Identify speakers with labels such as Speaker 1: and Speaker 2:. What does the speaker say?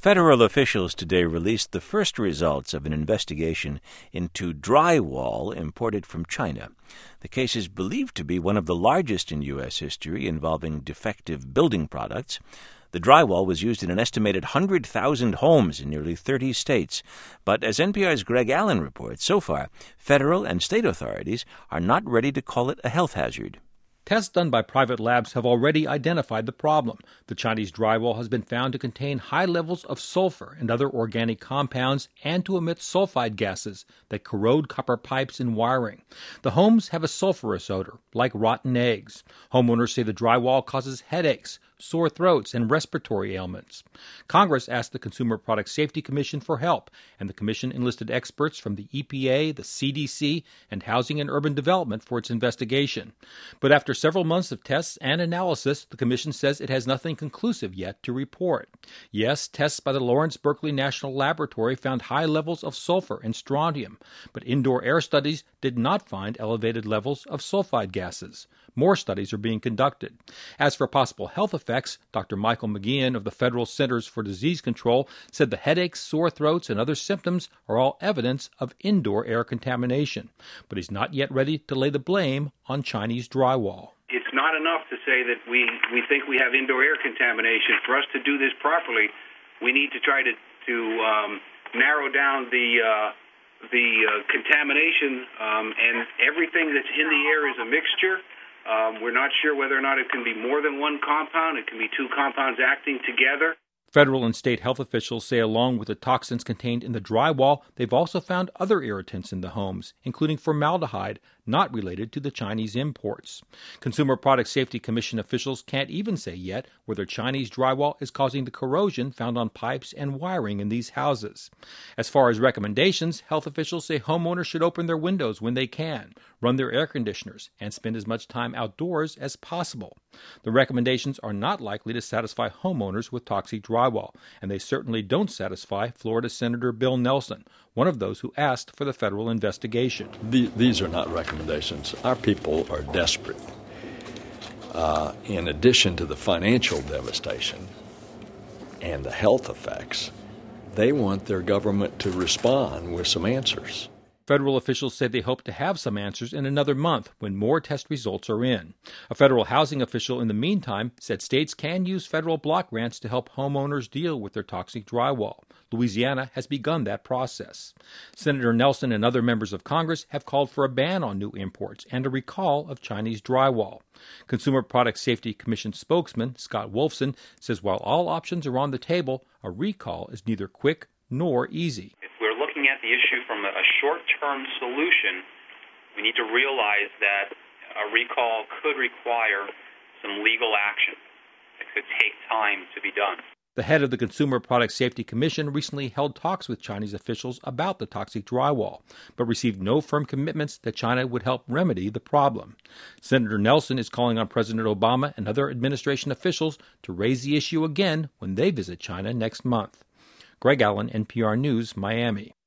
Speaker 1: Federal officials today released the first results of an investigation into drywall imported from China. The case is believed to be one of the largest in U.S. history involving defective building products. The drywall was used in an estimated 100,000 homes in nearly 30 states. But as NPR's Greg Allen reports, so far, federal and state authorities are not ready to call it a health hazard.
Speaker 2: Tests done by private labs have already identified the problem. The Chinese drywall has been found to contain high levels of sulfur and other organic compounds and to emit sulfide gases that corrode copper pipes and wiring. The homes have a sulfurous odor, like rotten eggs. Homeowners say the drywall causes headaches, sore throats, and respiratory ailments. Congress asked the Consumer Product Safety Commission for help, and the commission enlisted experts from the EPA, the CDC, and Housing and Urban Development for its investigation. But after several months of tests and analysis, the commission says it has nothing conclusive yet to report. Yes, tests by the Lawrence Berkeley National Laboratory found high levels of sulfur and strontium, but indoor air studies did not find elevated levels of sulfide gases. More studies are being conducted. As for possible health effects, Dr. Michael McGeehan of the Federal Centers for Disease Control said the headaches, sore throats, and other symptoms are all evidence of indoor air contamination. But he's not yet ready to lay the blame on Chinese drywall.
Speaker 3: It's not enough to say that we think we have indoor air contamination. For us to do this properly, we need to try to narrow down the contamination, and everything that's in the air is a mixture. We're not sure whether or not it can be more than one compound. It can be two compounds acting together.
Speaker 2: Federal and state health officials say along with the toxins contained in the drywall, they've also found other irritants in the homes, including formaldehyde, not related to the Chinese imports. Consumer Product Safety Commission officials can't even say yet whether Chinese drywall is causing the corrosion found on pipes and wiring in these houses. As far as recommendations, health officials say homeowners should open their windows when they can, run their air conditioners, and spend as much time outdoors as possible. The recommendations are not likely to satisfy homeowners with toxic drywall, and they certainly don't satisfy Florida Senator Bill Nelson, one of those who asked for the federal investigation.
Speaker 4: These are not recommendations. Our people are desperate. In addition to the financial devastation and the health effects, they want their government to respond with some answers.
Speaker 2: Federal officials say they hope to have some answers in another month when more test results are in. A federal housing official in the meantime said states can use federal block grants to help homeowners deal with their toxic drywall. Louisiana has begun that process. Senator Nelson and other members of Congress have called for a ban on new imports and a recall of Chinese drywall. Consumer Product Safety Commission spokesman Scott Wolfson says while all options are on the table, a recall is neither quick nor easy.
Speaker 5: Looking at the issue from a short-term solution, we need to realize that a recall could require some legal action. It could take time to be done.
Speaker 2: The head of the Consumer Product Safety Commission recently held talks with Chinese officials about the toxic drywall, but received no firm commitments that China would help remedy the problem. Senator Nelson is calling on President Obama and other administration officials to raise the issue again when they visit China next month. Greg Allen, NPR News, Miami.